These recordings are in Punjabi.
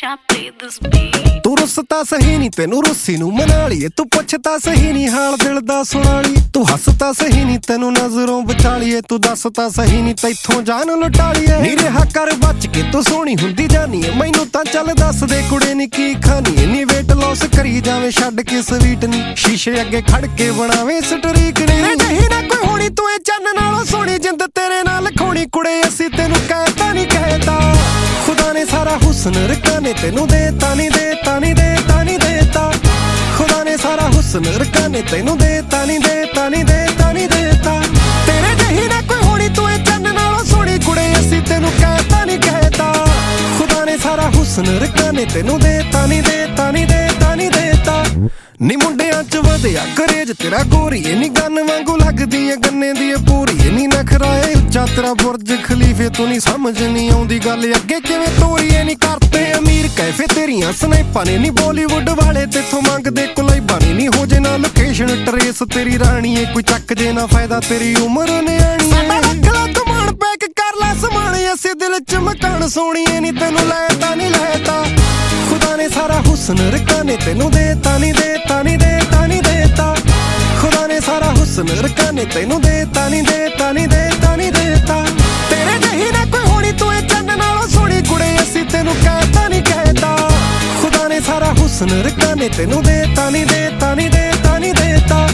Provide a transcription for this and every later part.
Shall play this beat? ਤੂੰ ਰੁੱਸਤਾ ਸਹੀ ਨਹੀਂ ਤੈਨੂੰ ਰੁੱਸੀ ਨੂੰ ਮਨਾ ਲਈਏ ਤੂੰ ਪੁੱਛਤਾ ਸਹੀ ਨਹੀਂ ਹਾਲ ਦਿਲ ਦਾ ਸੁਣਾ ਲਈ ਤੂੰ ਹੱਸਤਾ ਸਹੀ ਨਹੀਂ ਤੈਨੂੰ ਨਜ਼ਰੋਂ ਬਚਾ ਲਈਏ ਤੂੰ ਦੱਸਤਾ ਸਹੀ ਨਹੀਂ ਤੈਥੋਂ ਜਾਨ ਲੁਟਾ ਲਈਏ ਨੀ ਰਿਹਾ ਕਰ ਬਚ ਕੇ ਤੂੰ ਸੋਹਣੀ ਹੁੰਦੀ ਜਾਨੀ ਏ ਮੈਨੂੰ ਤਾਂ ਚੱਲ ਦੱਸ ਦੇ ਕੁੜੇ ਨੀ ਕੀ ਖਾਨੀ ਏ ਨੀ ਵੇਟ ਲਾਸ ਕਰੀ ਜਾਵੇਂ ਛੱਡ ਕੇ ਸਵੀਟ ਨੀ ਸ਼ੀਸ਼ੇ ਅੱਗੇ ਖੜ ਕੇ ਬਣਾਵੇਂ ਸਟਰੀਕ ਨੀ ਨਹੀਂ ਨਾ ਕੋਈ ਹੋਣੀ ਤੂੰ ਇਹ ਚੰਨ ਨਾਲੋਂ ਸੋਹਣੀ ਜਿੰਦ ਤੇਰੇ ਨਾਲ ਖੋਣੀ ਕੁੜੇ ਅਸੀਂ ਤੈਨੂੰ ਕਹਿਤਾ ਨਹੀਂ ਕਹਿਤਾ ਖੁਦਾ ਨੇ ਸਾਰਾ ਹੁਸਨ ਰਕਾਨੇ ਤੈਨੂੰ ਦੇਤਾ ਨਹੀਂ ਦੇਤਾ ਨਹੀਂ ਦੇਤਾ ਨਹੀਂ ਦੇਤਾ ਖੁਦਾ ਨੇ ਸਾਰਾ ਹੁਸਨ ਰਕਾਨੇ ਤੈਨੂੰ ਦੇਤਾ ਨਹੀਂ ਦੇਤਾ ਨਹੀਂ ਦੇਤਾ ਨਹੀਂ ਦੇਤਾ ਤੇਰੇ ਜਿਹੀ ਨਾ ਕੋਈ ਹੋਣੀ ਤੂੰ ਇਹ ਚੰਨ ਨਾਲੋਂ ਸੋਹਣੀ ਕੁੜੇ ਅਸੀਂ ਤੈਨੂੰ ਕਹਿਤਾ ਨਹੀਂ ਕਹਿਤਾ ਖੁਦਾ ਨੇ ਸਾਰਾ ਹੁਸਨ ਰਕਾਨੇ ਤੈਨੂੰ ਦੇਤਾ ਨਹੀਂ ਦੇਤਾ ਨਹੀਂ ਦੇਤਾ ਨਹੀਂ ਦੇਤਾ ਨੀ ਮੁੰਡਿਆਂ ਚ ਵਧਿਆ ਕਰੇਜ ਤੇਰਾ ਗੋਰੀਏ ਨੀ ਗੰਨ ਵਾਂਗੂ ਲੱਗਦੀ ਏ ਗੰਨੇ ਦੀ ਏ ਪੂਰੀ ਨੀ ਨਖਰਾਏ ਉੱਚਾ ਤੇਰਾ ਬੁਰਜ ਖਲੀਫੇ ਤੂੰ ਨੀ ਸਮਝ ਨੀ ਆਉਂਦੀ ਗੱਲ ਅੱਗੇ ਕਿਵੇਂ ਤੋਰੀਏ ਨੀ ਕਰਤੇ ਅਮੀਰ ਕੈਫੇ ਤੇਰੀਆਂ ਸਨੈਪਾਂ ਨੇ ਨੀ ਬਾਲੀਵੁੱਡ ਵਾਲੇ ਤੇਥੋਂ ਮੰਗਦੇ ਕੁਲਾਈਬਾਂ ਨੇ ਨੀ ਹੋ ਜੇ ਨਾ ਲੋਕੇਸ਼ਨ ਟਰੇਸ ਤੇਰੀ ਰਾਣੀ ਏ ਕੋਈ ਚੱਕ ਜੇ ਨਾ ਫਾਇਦਾ ਤੇਰੀ ਉਮਰ ਨਿਆਣੀ ਏ ਰੱਖ ਲਾ ਕਮਾਣ ਪੈਕ ਕਰ ਲੈ ਸਮਾਨ ਅਸੀਂ ਦਿਲ ਚ ਮਕਾਨ ਸੋਹਣੀਏ ਨੀ ਤੈਨੂੰ ਲੈਤਾ ਨੀ ਲੈਤਾ ਖੁਦਾ ਨੇ ਸਾਰਾ ਹੁਸਨ ਰਕਾਨੇ ਤੈਨੂੰ ਦੇਤਾ ਨਹੀਂ ਦੇਤਾ ਨਹੀਂ ਦੇਤਾ ਨਹੀਂ ਦੇਤਾ ਖੁਦਾ ਨੇ ਸਾਰਾ ਹੁਸਨ ਰਕਾਨੇ ਤੈਨੂੰ ਦੇਤਾ ਨਹੀਂ ਦੇਤਾ ਨਹੀਂ ਦੇਤਾ ਨਹੀਂ ਦੇਤਾ ਤੇਰੇ ਜਿਹੀ ਨਾ ਕੋਈ ਹੋਣੀ ਤੂੰ ਇਹ ਚੰਨ ਨਾਲੋਂ ਸੋਹਣੀ ਕੁੜੇ ਅਸੀਂ ਤੈਨੂੰ ਕਹਿਤਾ ਨਹੀਂ ਕਹਿਤਾ ਖੁਦਾ ਨੇ ਸਾਰਾ ਹੁਸਨ ਰਕਾਨੇ ਤੈਨੂੰ ਦੇਤਾ ਨਹੀਂ ਦੇਤਾ ਨਹੀਂ ਦੇਤਾ ਨਹੀਂ ਦੇਤਾ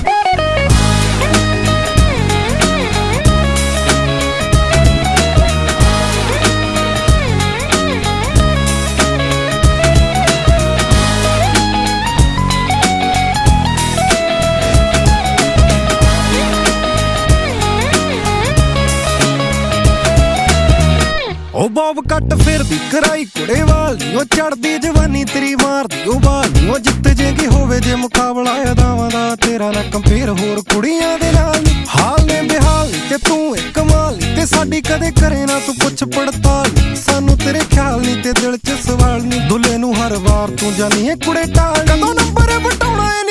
ਉਹ ਬੌਬ ਕੱਟ ਫਿਰਦੀ ਕਰਾਈ ਕੁੜੇ ਵਾਲੀ ਉਹ ਚੜਦੀ ਜਵਾਨੀ ਤੇਰੀ ਮਾਰਦੀ ਉਹ ਬਾਲੀ ਉਹ ਜਿੱਤ ਜੇਗੀ ਹੋਵੇ ਜੇ ਮੁਕਾਬਲਾ ਅਦਾਵਾਂ ਦਾ ਤੇਰਾ ਨਾ ਕੰਪੇਅਰ ਹੋਰ ਕੁੜੀਆਂ ਦੇ ਨਾਲ ਹਾਲ ਨੇ ਬਿਹਾਲ ਨੀ ਤੇ ਤੂੰ ਇੱਕ ਕਮਾਲ ਨੀ ਤੇ ਸਾਡੀ ਕਦੇ ਕਰੇ ਨਾ ਤੂੰ ਪੁੱਛ ਪੜਤਾਲ ਸਾਨੂੰ ਤੇਰੇ ਖਿਆਲ ਨੀ ਤੇ ਦਿਲ 'ਚ ਸਵਾਲ ਨੀ ਦੁੱਲੇ ਨੂੰ ਹਰ ਵਾਰ ਤੂੰ ਜਾਨੀ ਏ ਕੁੜੇ ਟਾਲ ਕਦੋਂ ਨੰਬਰ ਵਟਾਉਣਾ